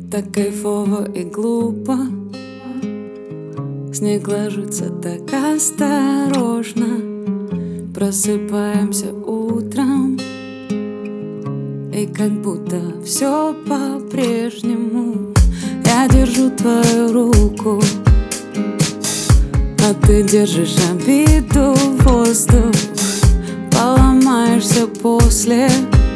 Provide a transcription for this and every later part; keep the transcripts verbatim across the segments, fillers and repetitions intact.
Так кайфово и глупо. Снег ложится так осторожно. Просыпаемся утром, и как будто все по-прежнему. Я держу твою руку, а ты держишь обиду в воздух. Поломаешься после,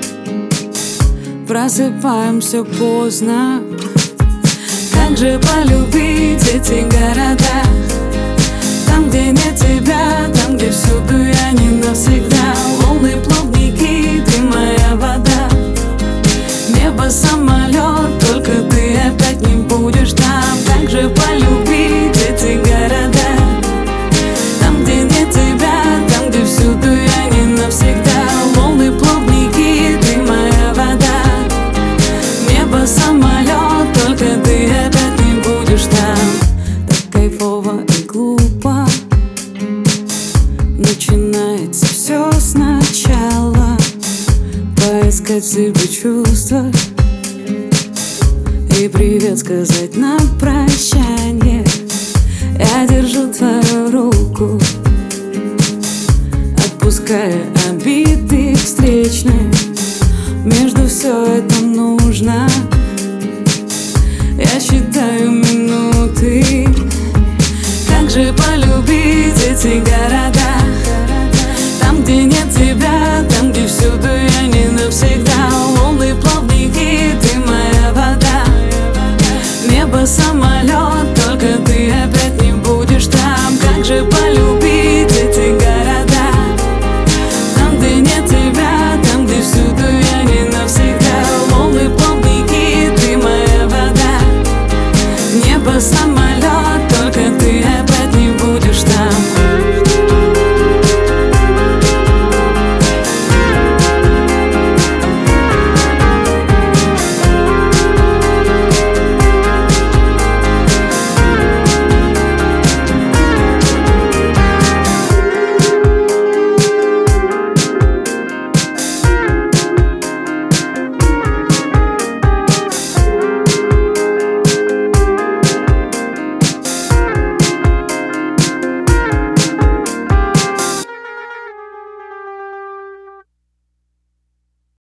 просыпаемся поздно. Как же полюбить эти города? Там, где нет тебя, там, где всюду я не навсегда. Волны, плавники, ты моя вода. Небо, самолет, только ты опять не будешь там. Как же полюбить эти города? Там, где нет тебя, там, где всюду я не навсегда. Волны, плавники, ты моя вода. Небо, самолет, только ты опять не будешь там. Так кайфово и глупо. Начинается все сначала. Поискать в себе чувства и привет сказать на прощание. Я держу твою руку, отпуская обиды встречные. Между все это нужно